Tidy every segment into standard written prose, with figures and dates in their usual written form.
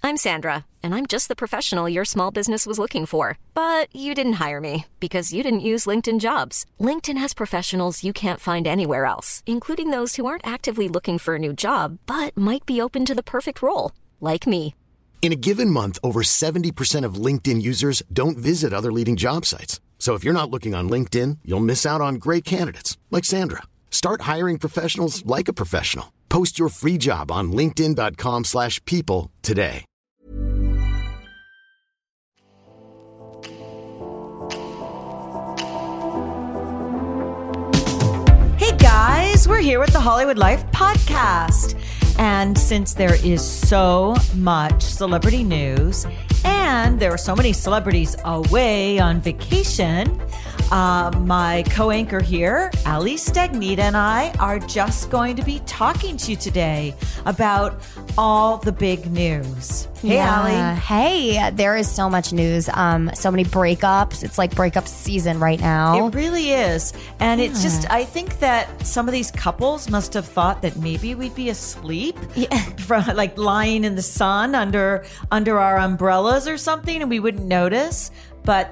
I'm Sandra, and I'm just the professional your small business was looking for. But you didn't hire me because you didn't use LinkedIn Jobs. LinkedIn has professionals you can't find anywhere else, including those who aren't actively looking for a new job, but might be open to the perfect role, like me. In a given month, over 70% of LinkedIn users don't visit other leading job sites. So if you're not looking on LinkedIn, you'll miss out on great candidates like Sandra. Start hiring professionals like a professional. Post your free job on linkedin.com/people today. Hey guys, we're here with the Hollywood Life podcast. And since there is so much celebrity news and there are so many celebrities away on vacation, my co-anchor here, Ali Stagnita, and I are just going to be talking to you today about all the big news. Hey, Ali. Hey, there is so much news. So many breakups. It's like breakup season right now. It really is. And it's just, I think that some of these couples must have thought that maybe we'd be asleep, from, like lying in the sun under our umbrellas or something, and we wouldn't notice. But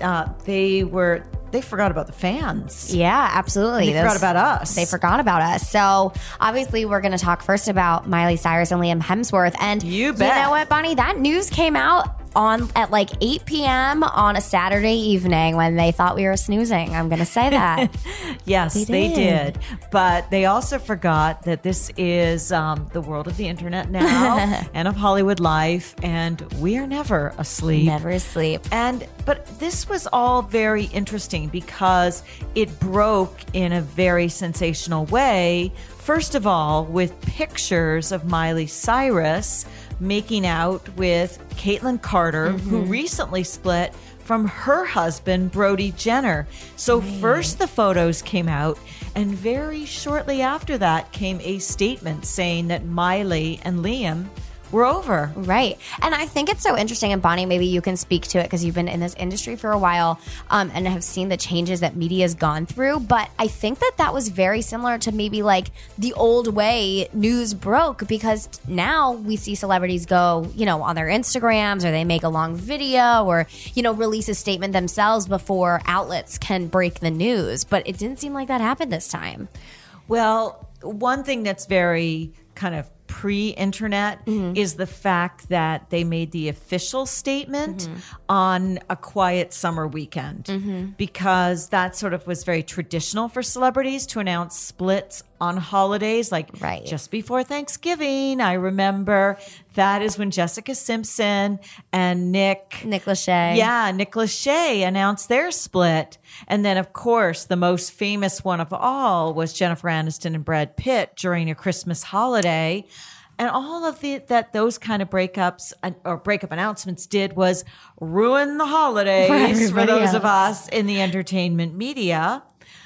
they forgot about the fans. Yeah, absolutely. They forgot about us. They forgot about us. So obviously we're going to talk first about Miley Cyrus and Liam Hemsworth. And you bet. You know what, Bonnie? That news came out at like 8 p.m. on a Saturday evening when they thought we were snoozing. I'm going to say that. Yes, they did. But they also forgot that this is the world of the internet now and of Hollywood life, and we are never asleep. Never asleep. But this was all very interesting because it broke in a very sensational way. First of all, with pictures of Miley Cyrus making out with Caitlyn Carter, who recently split from her husband, Brody Jenner. So first the photos came out, and very shortly after that came a statement saying that Miley and Liam were over. Right. And I think it's so interesting, and Bonnie, maybe you can speak to it because you've been in this industry for a while and have seen the changes that media's gone through. But I think that was very similar to maybe like the old way news broke, because now we see celebrities go, on their Instagrams, or they make a long video, or, release a statement themselves before outlets can break the news. But it didn't seem like that happened this time. Well, one thing that's very kind of pre-internet is the fact that they made the official statement on a quiet summer weekend, because that sort of was very traditional for celebrities to announce splits on holidays, like just before Thanksgiving. I remember that is when Jessica Simpson and Nick Lachey. Yeah, Nick Lachey announced their split. And then, of course, the most famous one of all was Jennifer Aniston and Brad Pitt during a Christmas holiday. And all of those kind of breakups or breakup announcements did was ruin the holidays for those of us in the entertainment media.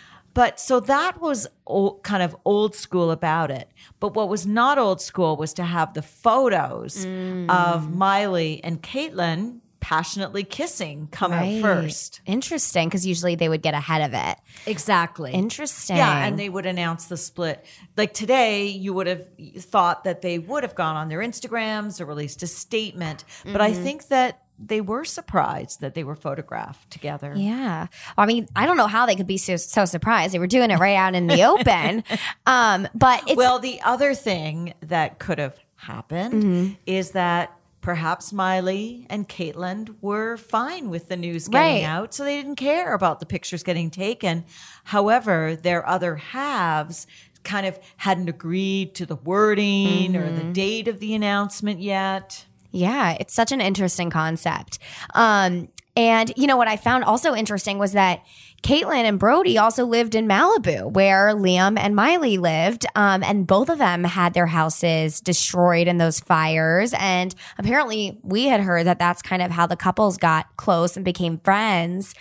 But so that was kind of old school about it. But what was not old school was to have the photos of Miley and Caitlyn passionately kissing come out first. Interesting, because usually they would get ahead of it. Exactly. Interesting. Yeah, and they would announce the split. Like today, you would have thought that they would have gone on their Instagrams or released a statement. But I think that they were surprised that they were photographed together. Yeah. I mean, I don't know how they could be so surprised. They were doing it right out in the open. But it's... Well, the other thing that could have happened is that perhaps Miley and Caitlyn were fine with the news getting out, so they didn't care about the pictures getting taken. However, their other halves kind of hadn't agreed to the wording or the date of the announcement yet. Yeah, it's such an interesting concept. And what I found also interesting was that Caitlyn and Brody also lived in Malibu, where Liam and Miley lived. And both of them had their houses destroyed in those fires. And apparently we had heard that that's kind of how the couples got close and became friends.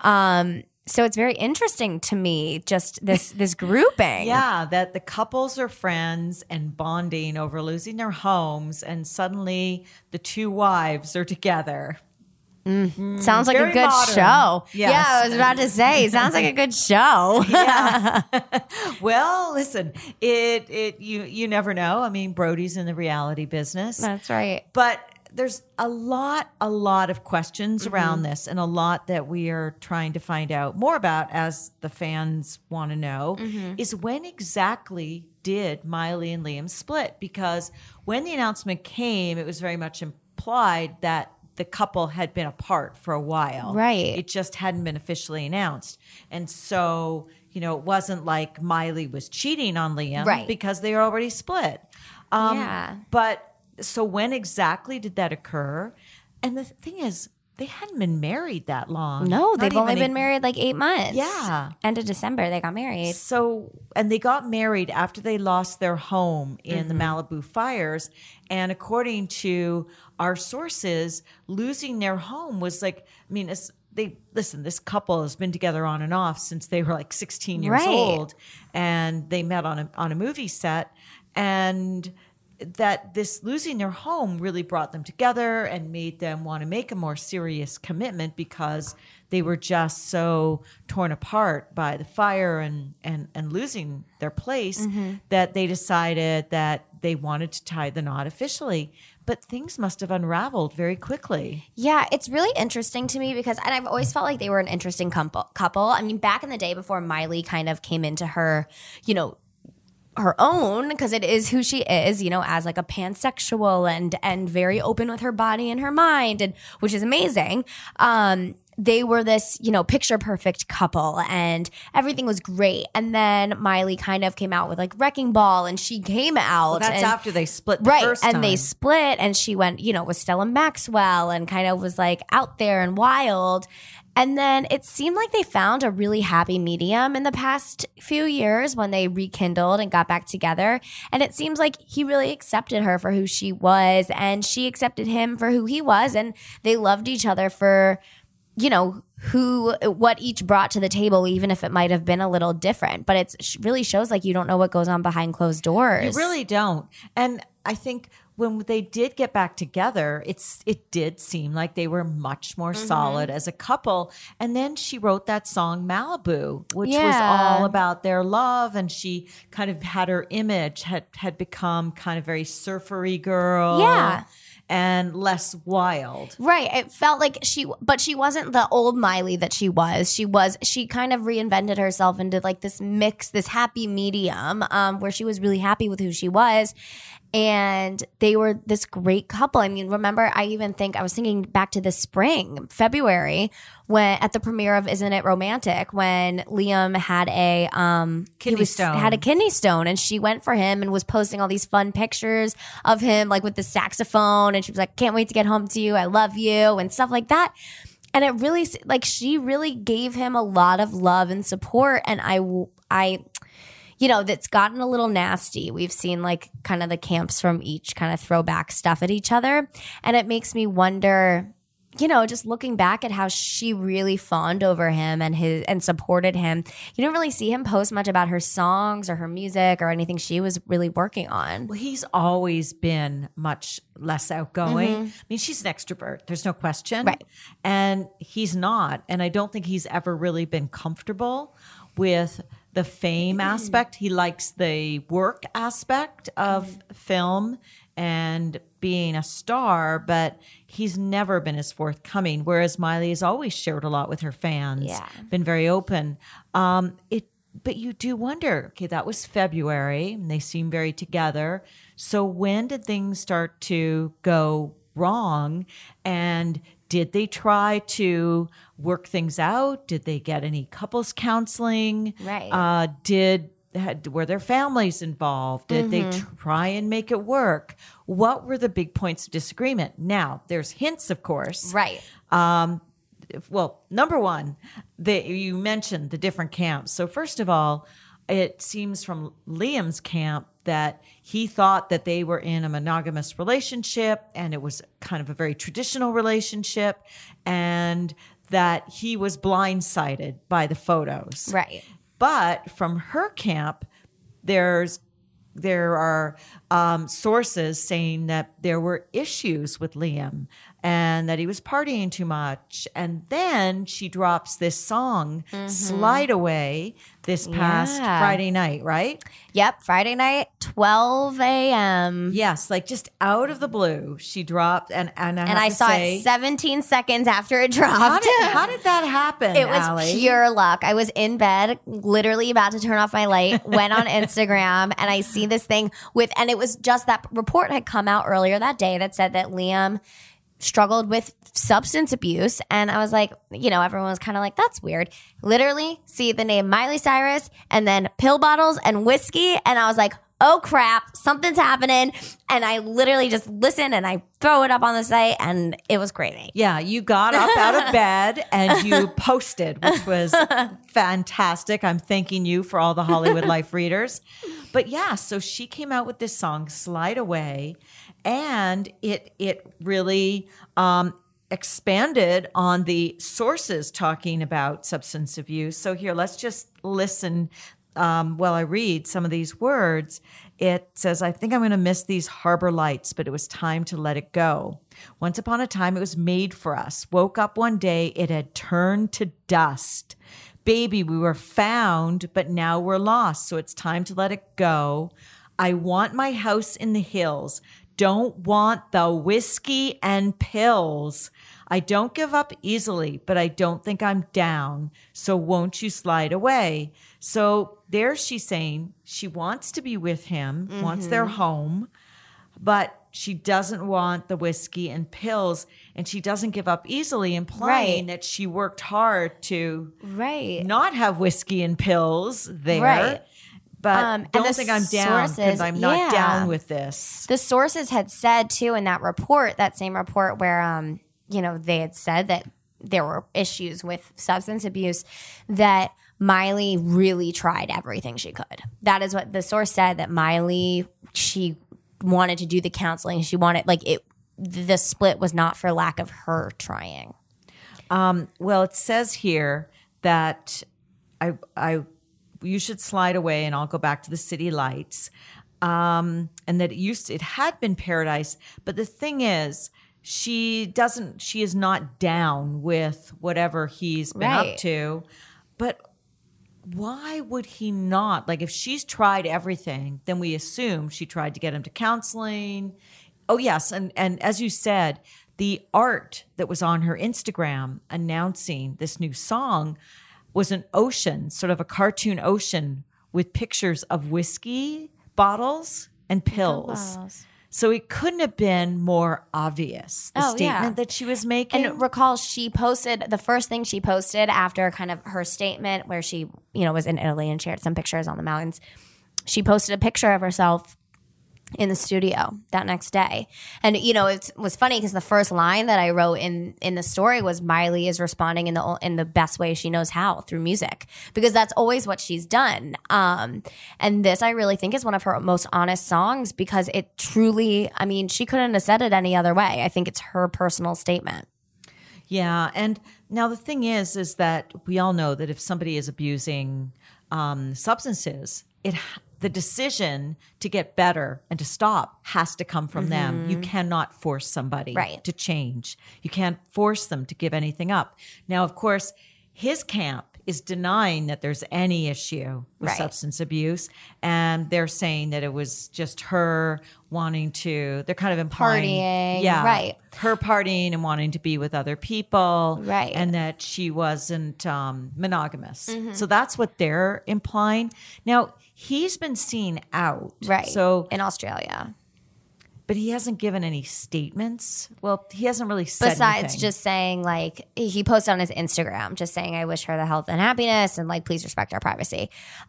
So it's very interesting to me, just this grouping. Yeah, that the couples are friends and bonding over losing their homes, and suddenly the two wives are together. Sounds like a good modern show. Yes. Yeah, I was about to say, sounds like a good show. Yeah. Well, listen, you never know. I mean, Brody's in the reality business. That's right. But there's a lot of questions around this, and a lot that we are trying to find out more about as the fans want to know is when exactly did Miley and Liam split? Because when the announcement came, it was very much implied that the couple had been apart for a while. Right. It just hadn't been officially announced. And so, it wasn't like Miley was cheating on Liam, right, because they were already split. But so when exactly did that occur? And the thing is, they hadn't been married that long. No, they've only been married like 8 months. Yeah. End of December, they got married. So, and they got married after they lost their home in the Malibu fires. And according to our sources, losing their home was like, this couple has been together on and off since they were like 16 years old, and they met on a movie set, and that this losing their home really brought them together and made them want to make a more serious commitment, because they were just so torn apart by the fire and losing their place that they decided that they wanted to tie the knot officially. But things must have unraveled very quickly. Yeah, it's really interesting to me because, and I've always felt like they were an interesting couple. I mean, back in the day before Miley kind of came into her, her own, because it is who she is, as like a pansexual and very open with her body and her mind, and which is amazing. They were this, picture perfect couple, and everything was great. And then Miley kind of came out with like Wrecking Ball, and she came out. Well, that's after they split right, first time. And they split, and she went, with Stella Maxwell, and kind of was like out there and wild. And then it seemed like they found a really happy medium in the past few years when they rekindled and got back together. And it seems like he really accepted her for who she was, and she accepted him for who he was. And they loved each other for, what each brought to the table, even if it might have been a little different. But it really shows like you don't know what goes on behind closed doors. You really don't. And I think when they did get back together, it did seem like they were much more solid as a couple. And then she wrote that song Malibu, which was all about their love. And she kind of had her image had become kind of very surfery girl. Yeah. And less wild. Right. It felt like she wasn't the old Miley that she was. She kind of reinvented herself into like this mix, this happy medium, where she was really happy with who she was. And they were this great couple. I mean, remember, I was thinking back to the spring, February, when at the premiere of Isn't It Romantic, when Liam had a kidney stone, and she went for him and was posting all these fun pictures of him, like with the saxophone, and she was like, "Can't wait to get home to you. I love you," and stuff like that. And it really, like, she really gave him a lot of love and support. And I that's gotten a little nasty. We've seen like kind of the camps from each kind of throw back stuff at each other. And it makes me wonder, just looking back at how she really fawned over him and supported him. You don't really see him post much about her songs or her music or anything she was really working on. Well, he's always been much less outgoing. I mean, she's an extrovert. There's no question. Right. And he's not. And I don't think he's ever really been comfortable with the fame aspect. He likes the work aspect of film and being a star, but he's never been as forthcoming, whereas Miley has always shared a lot with her fans, been very open. But you do wonder, okay, that was February, and they seem very together. So when did things start to go wrong? And did they try to work things out? Did they get any couples counseling? Right. Were their families involved? Did they try and make it work? What were the big points of disagreement? Now, there's hints, of course. Right. Well, number one, you mentioned the different camps. So first of all, it seems from Liam's camp that he thought that they were in a monogamous relationship, and it was kind of a very traditional relationship, and that he was blindsided by the photos. Right. But from her camp, there are sources saying that there were issues with Liam and that he was partying too much. And then she drops this song, Slide Away, this past Friday night, right? Yep, Friday night, 12 a.m. Yes, like just out of the blue, she dropped, and I saw it 17 seconds after it dropped. How did that happen? It was Allie? pure luck. I was in bed, literally about to turn off my light, went on Instagram, and I see this thing and it was just that report had come out earlier that day that said that Liam struggled with substance abuse. And I was like, everyone was kind of like, that's weird. Literally see the name Miley Cyrus and then pill bottles and whiskey. And I was like, oh crap, something's happening. And I literally just listen and I throw it up on the site and it was crazy. Yeah, you got up out of bed and you posted, which was fantastic. I'm thanking you for all the Hollywood Life readers. But yeah, so she came out with this song, Slide Away, and it really expanded on the sources talking about substance abuse. So here, let's just listen while I read some of these words. It says, I think I'm going to miss these harbor lights, but it was time to let it go. Once upon a time, it was made for us. Woke up one day, it had turned to dust. Baby, we were found, but now we're lost, so it's time to let it go. I want my house in the hills. Don't want the whiskey and pills. I don't give up easily, but I don't think I'm down. So won't you slide away? So there she's saying she wants to be with him, wants their home, but she doesn't want the whiskey and pills, and she doesn't give up easily, implying that she worked hard to not have whiskey and pills there. Right. But don't think I'm down because I'm not down with this. The sources had said, too, in that report, that same report where, they had said that there were issues with substance abuse, that Miley really tried everything she could. That is what the source said, that Miley, she wanted to do the counseling. She wanted, the split was not for lack of her trying. Well, it says here that you should slide away and I'll go back to the city lights. And that it had been paradise. But the thing is, she is not down with whatever he's been up to. But why would he not? Like, if she's tried everything, then we assume she tried to get him to counseling. Oh, yes. And as you said, the art that was on her Instagram announcing this new song was an ocean, sort of a cartoon ocean with pictures of whiskey bottles and pills. So it couldn't have been more obvious, the statement that she was making. And recall, she posted, the first thing she posted after kind of her statement where she, was in Italy and shared some pictures on the mountains. She posted a picture of herself in the studio that next day. And, it was funny because the first line that I wrote in the story was Miley is responding in the best way she knows how, through music, because that's always what she's done. And this I really think is one of her most honest songs because it truly, she couldn't have said it any other way. I think it's her personal statement. Yeah. And now the thing is that we all know that if somebody is abusing substances, the decision to get better and to stop has to come from them. You cannot force somebody to change. You can't force them to give anything up. Now, of course, his camp is denying that there's any issue with substance abuse. And they're saying that it was just her wanting to, they're kind of implying. Partying, her partying and wanting to be with other people. Right. And that she wasn't monogamous. So that's what they're implying. Now, he's been seen out. Right. So in Australia. But he hasn't given any statements. Well, he hasn't really said besides anything. just saying, he posted on his Instagram just saying, I wish her the health and happiness and please respect our privacy.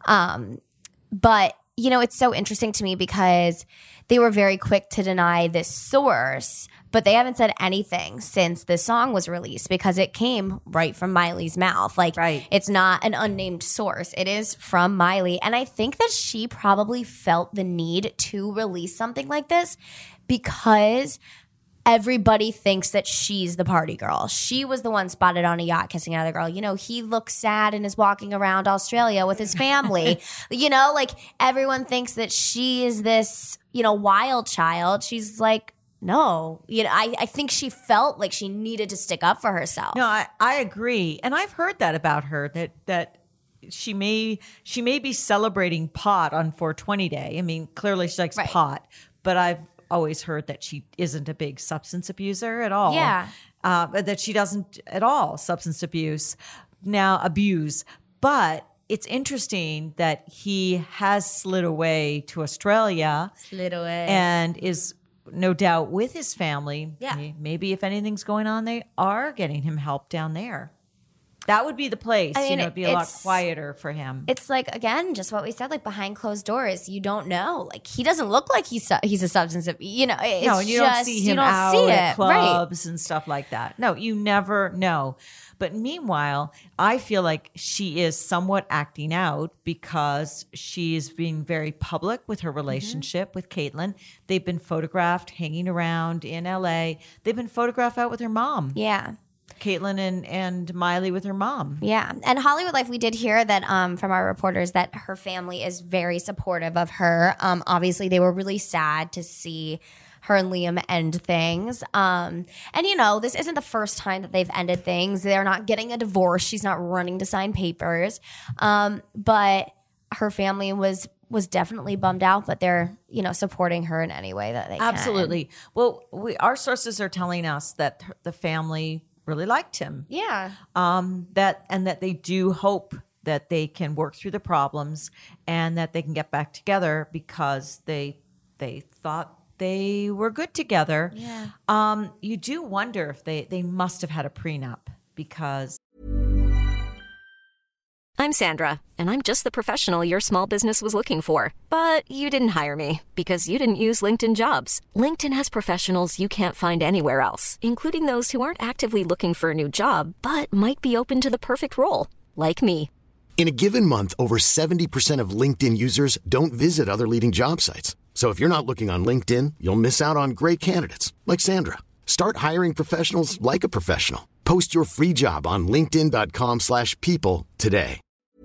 But it's so interesting to me because they were very quick to deny this source, but they haven't said anything since the song was released because it came right from Miley's mouth. It's not an unnamed source. It is from Miley. And I think that she probably felt the need to release something like this because everybody thinks that she's the party girl. She was the one spotted on a yacht kissing another girl. He looks sad and is walking around Australia with his family. Everyone thinks that she is this, wild child. She's no. I think she felt like she needed to stick up for herself. No, I agree. And I've heard that about her, that she may be celebrating pot on 420 day. I mean, clearly she likes pot, but I've always heard that she isn't a big substance abuser at all. Yeah. That she doesn't at all abuse. But it's interesting that he has slid away to Australia. And is no doubt with his family. Yeah. Maybe if anything's going on, they are getting him help down there. That would be the place. It'd be a lot quieter for him. It's like, again, just what we said, like behind closed doors, you don't know. Like he doesn't look like he's a substance abuse. You know, it's no, and you don't see him out at clubs and stuff like that. No, you never know. But meanwhile, I feel like she is somewhat acting out because she's being very public with her relationship with Caitlyn. They've been photographed hanging around in LA. They've been photographed out with her mom. Yeah. Caitlyn and Miley with her mom. Yeah. And Hollywood Life, we did hear that from our reporters that her family is very supportive of her. Obviously, they were really sad to see her and Liam end things. And, this isn't the first time that they've ended things. They're not getting a divorce. She's not running to sign papers. But her family was definitely bummed out, but they're, supporting her in any way that they can. Absolutely. Well, our sources are telling us that the family really liked him. Yeah. That they do hope that they can work through the problems and that they can get back together because they thought they were good together. Yeah. You do wonder if they must have had a prenup because. I'm Sandra, and I'm just the professional your small business was looking for. But you didn't hire me because you didn't use LinkedIn Jobs. LinkedIn has professionals you can't find anywhere else, including those who aren't actively looking for a new job, but might be open to the perfect role, like me. In a given month, over 70% of LinkedIn users don't visit other leading job sites. So if you're not looking on LinkedIn, you'll miss out on great candidates like Sandra. Start hiring professionals like a professional. Post your free job on linkedin.com/people today.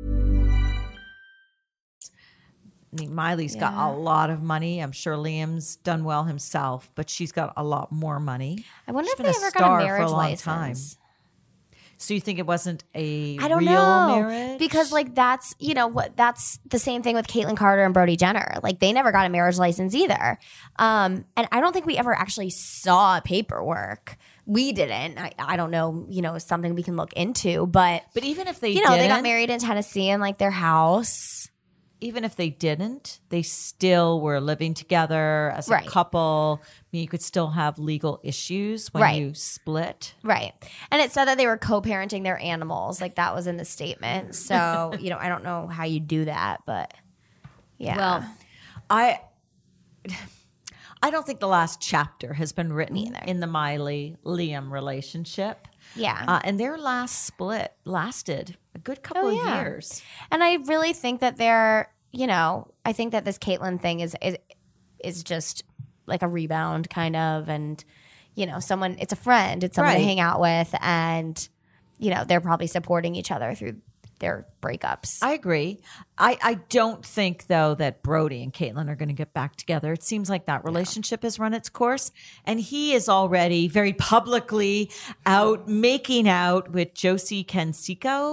Miley's got a lot of money. I'm sure Liam's done well himself, but she's got a lot more money. I wonder She's if been they ever star got a marriage for a long license. time. So you think it wasn't a I don't real know. marriage? Because that's that's the same thing with Caitlyn Carter and Brody Jenner. Like they never got a marriage license either. And I don't think we ever actually saw paperwork. We didn't. I don't know, something we can look into, but even if they they got married in Tennessee in like their house. Even if they didn't, they still were living together as a couple. I mean, you could still have legal issues when you split. Right. And it said that they were co-parenting their animals. Like that was in the statement. So, I don't know how you do that, but yeah. Well, I don't think the last chapter has been written in the Miley-Liam relationship. Yeah. And their last split lasted a good couple of years. And I really think that they're, I think that this Caitlyn thing is just like a rebound kind of. And, someone, it's a friend, it's someone to hang out with. And, they're probably supporting each other through their breakups. I agree. I don't think, though, that Brody and Caitlyn are going to get back together. It seems like that relationship has run its course. And he is already very publicly making out with Josie Canseco,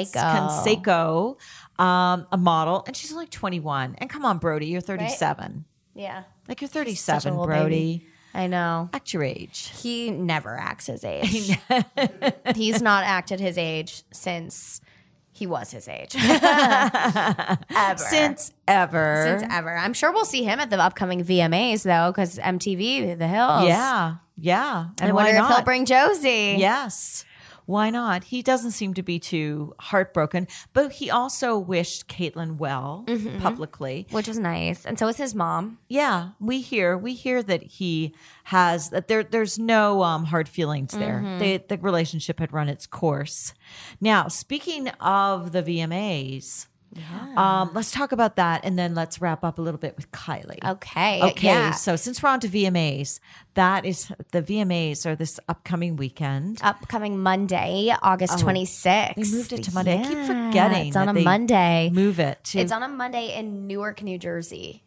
a model. And she's only 21. And come on, Brody, you're 37. Right? Yeah. Like you're 37, Brody. Baby. I know. Act your age. He never acts his age. He's not acted his age since he was his age. Ever. Since ever. I'm sure we'll see him at the upcoming VMAs, though, because MTV, The Hills. Yeah. And I wonder if he'll bring Josie. Yes. Why not? He doesn't seem to be too heartbroken, but he also wished Caitlyn well publicly, which was nice. And so is his mom. Yeah, we hear that he has that there's no hard feelings there. The relationship had run its course. Now, speaking of the VMAs, let's talk about that, and then let's wrap up a little bit with Kylie. Okay. Yeah. So since we're on to VMAs, the VMAs are this upcoming weekend. Upcoming Monday, August 26th. They moved it to Monday. I keep forgetting. It's on a Monday. Move it. It's on a Monday in Newark, New Jersey.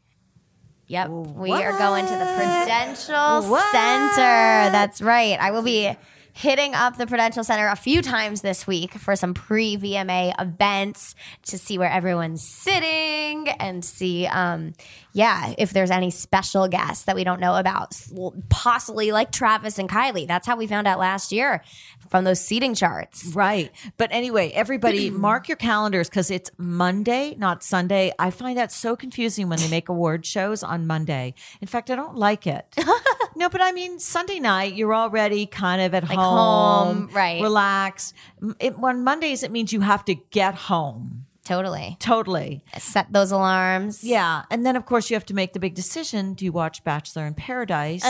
Yep. We are going to the Prudential Center. That's right. I will be hitting up the Prudential Center a few times this week for some pre-VMA events to see where everyone's sitting and see, if there's any special guests that we don't know about, possibly like Travis and Kylie. That's how we found out last year from those seating charts. Right. But anyway, everybody mark your calendars because it's Monday, not Sunday. I find that so confusing when they make award shows on Monday. In fact, I don't like it. No, but I mean, Sunday night, you're already kind of at home, right? Relaxed. On Mondays, it means you have to get home. Totally. Set those alarms. Yeah. And then, of course, you have to make the big decision. Do you watch Bachelor in Paradise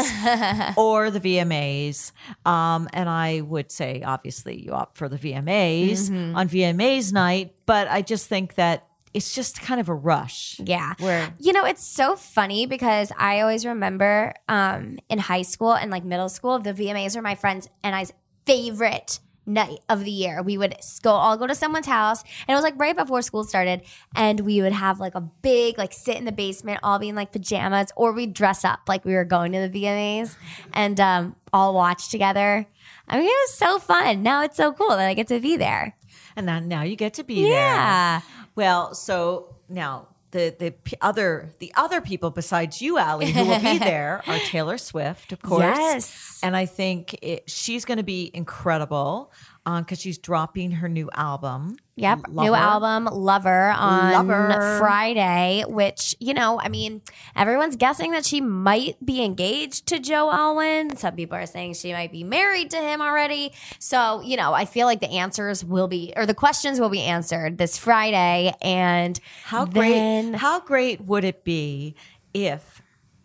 or the VMAs? And I would say, obviously, you opt for the VMAs on VMAs night. But I just think that it's just kind of a rush. Yeah. It's so funny because I always remember in high school and like middle school, the VMAs are my friends and I's favorite night of the year. We would all go to someone's house, and it was like right before school started, and we would have like a big like sit in the basement, all be in like pajamas, or we'd dress up like we were going to the VMAs and all watch together. I mean, it was so fun. Now it's so cool that I get to be there. And then now you get to be there. Well, so now the other people besides you, Allie, who will be there are Taylor Swift, of course. Yes. And I think she's going to be incredible because she's dropping her new album. Yep. New album, Lover, on Friday, which, everyone's guessing that she might be engaged to Joe Alwyn. Some people are saying she might be married to him already. So, I feel like the questions will be answered this Friday. And how great would it be if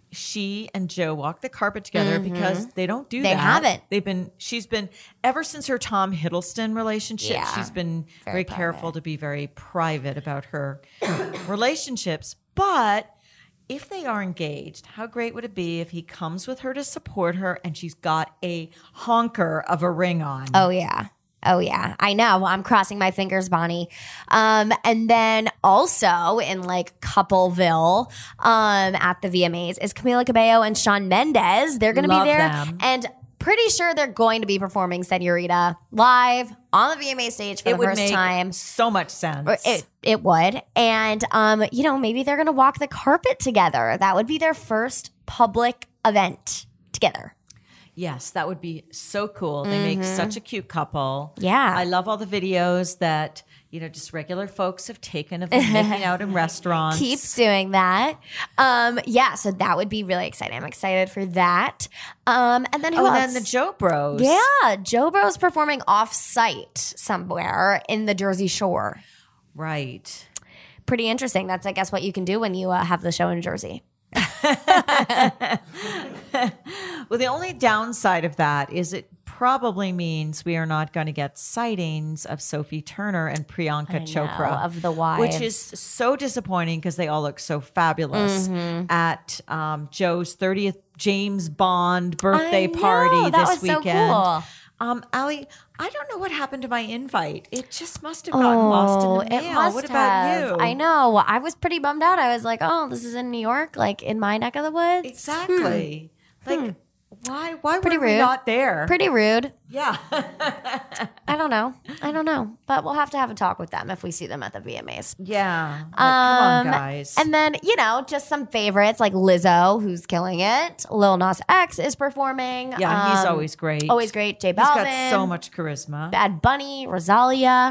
she and Joe walk the carpet together because they don't do that. They haven't. She's been, ever since her Tom Hiddleston relationship, she's been very careful to be very private about her relationships. But if they are engaged, how great would it be if he comes with her to support her and she's got a honker of a ring on? Oh, yeah. I know. I'm crossing my fingers, Bonnie. And then also in like Coupleville at the VMAs is Camila Cabello and Shawn Mendes. They're going to be there. Them. And pretty sure they're going to be performing Senorita live on the VMA stage for the first time. So much sense. It would. And, maybe they're going to walk the carpet together. That would be their first public event together. Yes, that would be so cool. They make such a cute couple. Yeah. I love all the videos that, just regular folks have taken of them making out in restaurants. Keep doing that. So that would be really exciting. I'm excited for that. And then who else? And then the Joe Bros. Yeah, Joe Bros performing off-site somewhere in the Jersey Shore. Right. Pretty interesting. That's, I guess, what you can do when you have the show in Jersey. Well, the only downside of that is it probably means we are not going to get sightings of Sophie Turner and Priyanka Chopra of the wives, which is so disappointing because they all look so fabulous at Joe's 30th James Bond birthday party this weekend. So cool. Allie, I don't know what happened to my invite. It just must have gotten lost in the mail. What about you? I know. I was pretty bummed out. I was like, oh, this is in New York, like in my neck of the woods. Exactly. Why were we not there? Pretty rude. Yeah. I don't know. But we'll have to have a talk with them if we see them at the VMAs. Yeah. Come on, guys. And then, just some favorites like Lizzo, who's killing it. Lil Nas X is performing. Yeah, he's always great. Always great. J Balvin. He's got so much charisma. Bad Bunny, Rosalia.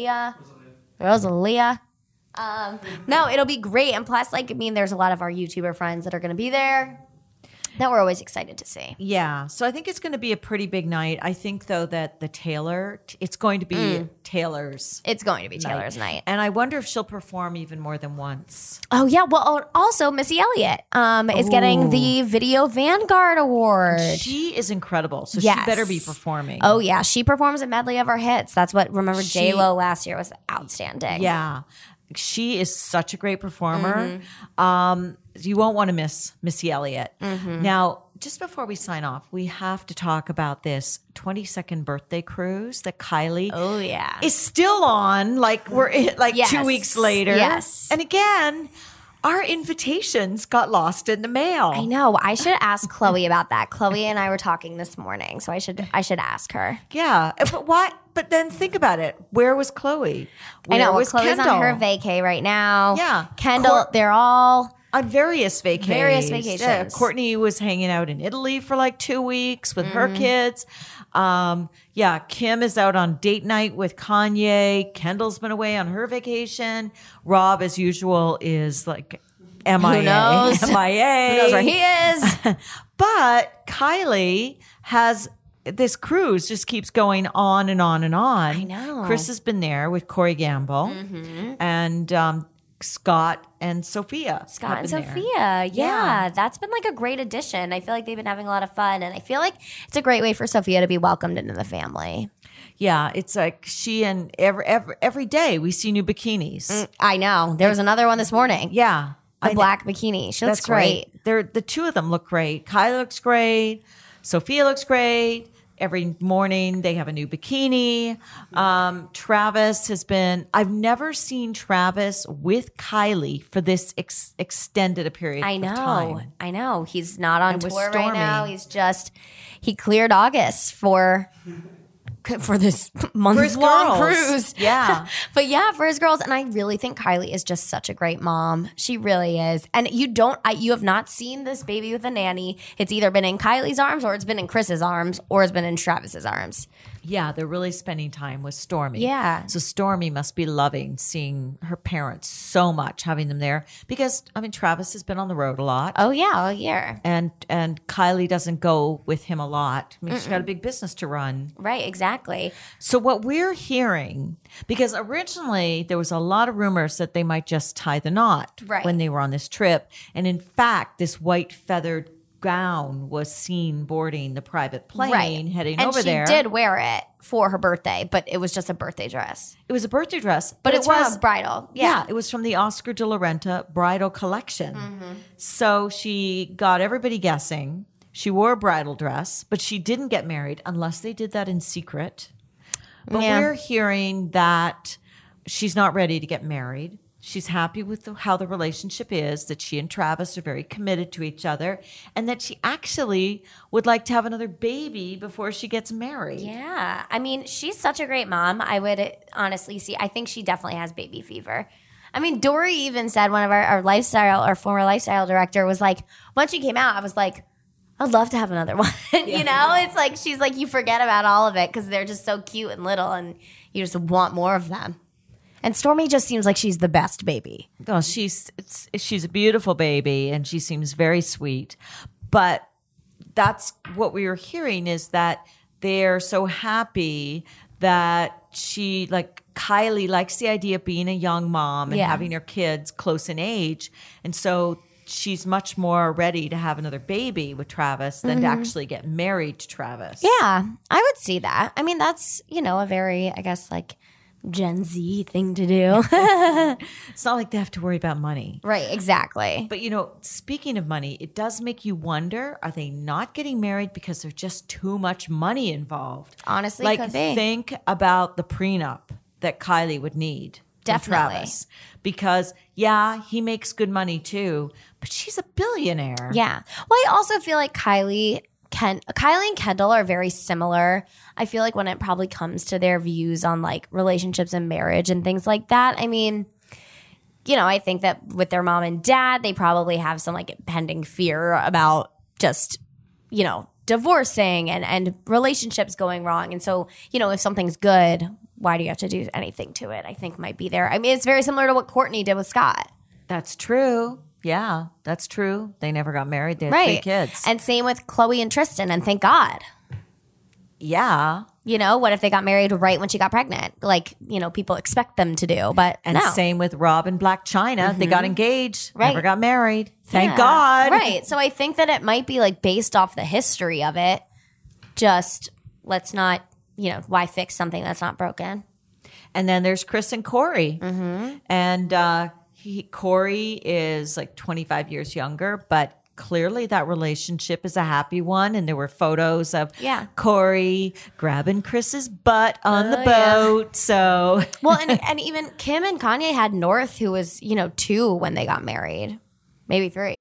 No, it'll be great. And plus, there's a lot of our YouTuber friends that are going to be there that we're always excited to see. Yeah. So I think it's going to be a pretty big night. I think, though, that it's going to be Taylor's. It's going to be Taylor's night. And I wonder if she'll perform even more than once. Oh, yeah. Well, also, Missy Elliott is getting the Video Vanguard Award. She is incredible. So she better be performing. Oh, yeah. She performs a medley of her hits. That's what, remember, J-Lo last year was outstanding. Yeah. She is such a great performer. You won't want to miss Missy Elliott. Now, just before we sign off, we have to talk about this 22nd birthday cruise that Kylie is still on. We're 2 weeks later. Yes. And again, our invitations got lost in the mail. I know. I should ask Chloe about that. Chloe and I were talking this morning, so I should ask her. Yeah. But why? But then think about it. Where was Chloe? I know. Where was Chloe's Kendall? on her vacay right now. Yeah. Kendall, they're all on various vacations. Yeah, vacations. Courtney was hanging out in Italy for like 2 weeks with her kids. Kim is out on date night with Kanye. Kendall's been away on her vacation. Rob, as usual, is like MIA. Who knows? MIA. Who knows where he is? But Kylie has this cruise just keeps going on and on and on. I know. Chris has been there with Corey Gamble and Scott and Sophia. Scott and have been there. Sophia. Yeah, that's been like a great addition. I feel like they've been having a lot of fun, and I feel like it's a great way for Sophia to be welcomed into the family. Yeah, it's like she and every day we see new bikinis. I know. There was another one this morning. Yeah. The black bikini. She looks That's great. right. They're the two of them look great. Kylie looks great. Sophia looks great. Every morning they have a new bikini. Travis has been. I've never seen Travis with Kylie for this extended a period. I of know. time. I know. He's not on And with tour right Stormy. now. He cleared August for this month-long cruise. Yeah. But yeah, for his girls. And I really think Kylie is just such a great mom. She really is. And you have not seen this baby with a nanny. It's either been in Kylie's arms or it's been in Chris's arms or it's been in Travis's arms. Yeah, they're really spending time with Stormy. Yeah. So Stormy must be loving seeing her parents so much, having them there. Because, I mean, Travis has been on the road a lot. Oh, yeah, all year. And Kylie doesn't go with him a lot. I mean, she's got a big business to run. Right, exactly. So what we're hearing, because originally there was a lot of rumors that they might just tie the knot Right. when they were on this trip. And in fact, this white feathered gown was seen boarding the private plane heading over there. And she did wear it for her birthday, but it was just a birthday dress. It was a birthday dress, But it it's was from a bridal. Yeah, it was from the Oscar de la Renta bridal collection. So she got everybody guessing. She wore a bridal dress, but she didn't get married unless they did that in secret. But Yeah. we're hearing that she's not ready to get married. She's happy with how the relationship is, that she and Travis are very committed to each other, and that she actually would like to have another baby before she gets married. Yeah. I mean, she's such a great mom. I would honestly I think she definitely has baby fever. I mean, Dory even said, one of our former lifestyle director was like, once she came out, I was like, I'd love to have another one. You know, it's like, she's like, you forget about all of it because they're just so cute and little and you just want more of them. And Stormy just seems like she's the best baby. Oh, she's a beautiful baby and she seems very sweet. But that's what we were hearing, is that they're so happy that Kylie likes the idea of being a young mom and having her kids close in age. And so she's much more ready to have another baby with Travis than to actually get married to Travis. Yeah, I would see that. I mean, that's, a very, I guess, like Gen Z thing to do. It's not like they have to worry about money. Right, exactly. But, speaking of money, it does make you wonder, are they not getting married because there's just too much money involved? Honestly, could be. Think about the prenup that Kylie would need from Definitely. Travis. Because, he makes good money too, but she's a billionaire. Yeah. Well, I also feel like Kylie and Kendall are very similar. I feel like when it probably comes to their views on like relationships and marriage and things like that. I mean, I think that with their mom and dad, they probably have some like pending fear about just, divorcing and relationships going wrong. And so, if something's good, why do you have to do anything to it? I think might be there. I mean, it's very similar to what Courtney did with Scott. That's true. Yeah, that's true. They never got married. They had 3 kids. And same with Chloe and Tristan, and thank God. Yeah. What if they got married right when she got pregnant? Like, people expect them to do, but And no. same with Rob and Black China. They got engaged, Right. never got married. Thank Yeah. God. Right. So I think that it might be like based off the history of it. Just let's not, why fix something that's not broken? And then there's Chris and Corey. And Corey is like 25 years younger, but clearly that relationship is a happy one. And there were photos of Corey grabbing Chris's butt on the boat. So, well, and even Kim and Kanye had North, who was, 2 when they got married, maybe 3.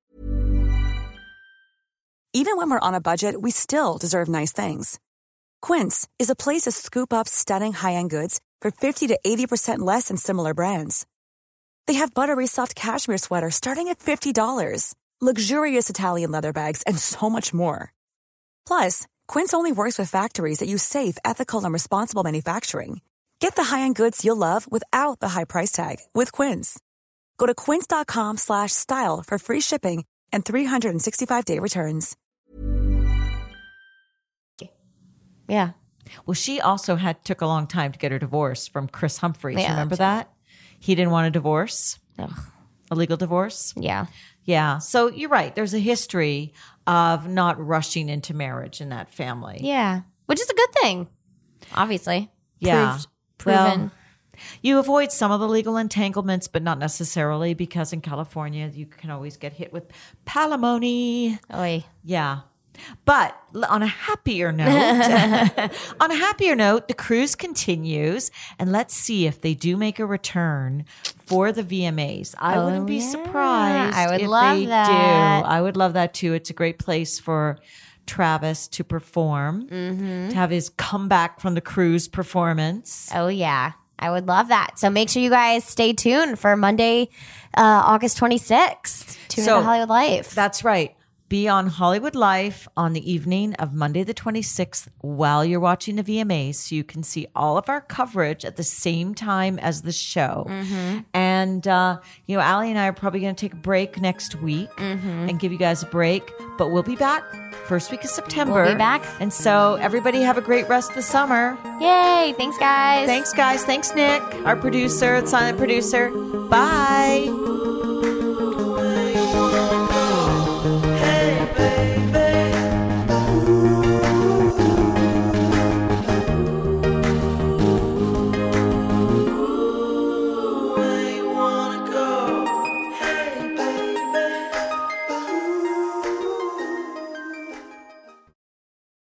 Even when we're on a budget, we still deserve nice things. Quince is a place to scoop up stunning high-end goods for 50 to 80% less than similar brands. They have buttery soft cashmere sweaters starting at $50, luxurious Italian leather bags, and so much more. Plus, Quince only works with factories that use safe, ethical, and responsible manufacturing. Get the high-end goods you'll love without the high price tag with Quince. Go to quince.com/style for free shipping and 365-day returns. Yeah. Well, she also took a long time to get her divorce from Chris Humphries. Remember that? He didn't want a divorce. Ugh. A legal divorce. Yeah. Yeah. So you're right. There's a history of not rushing into marriage in that family. Yeah. Which is a good thing, obviously. Yeah. Proven. Well, you avoid some of the legal entanglements, but not necessarily, because in California, you can always get hit with palimony. Oy. Yeah. But on a happier note, the cruise continues, and let's see if they do make a return for the VMAs. I wouldn't be surprised. I would if love they that. do. I would love that too. It's a great place for Travis to perform, to have his comeback from the cruise performance. Oh, yeah. I would love that. So make sure you guys stay tuned for Monday, August 26th. Tune into Hollywood Life. That's right. Be on Hollywood Life on the evening of Monday the 26th while you're watching the VMAs, so you can see all of our coverage at the same time as the show. And, Allie and I are probably going to take a break next week and give you guys a break, but we'll be back first week of September. We'll be back. And so everybody have a great rest of the summer. Yay. Thanks, guys. Thanks, guys. Thanks, Nick, our producer, silent producer. Bye.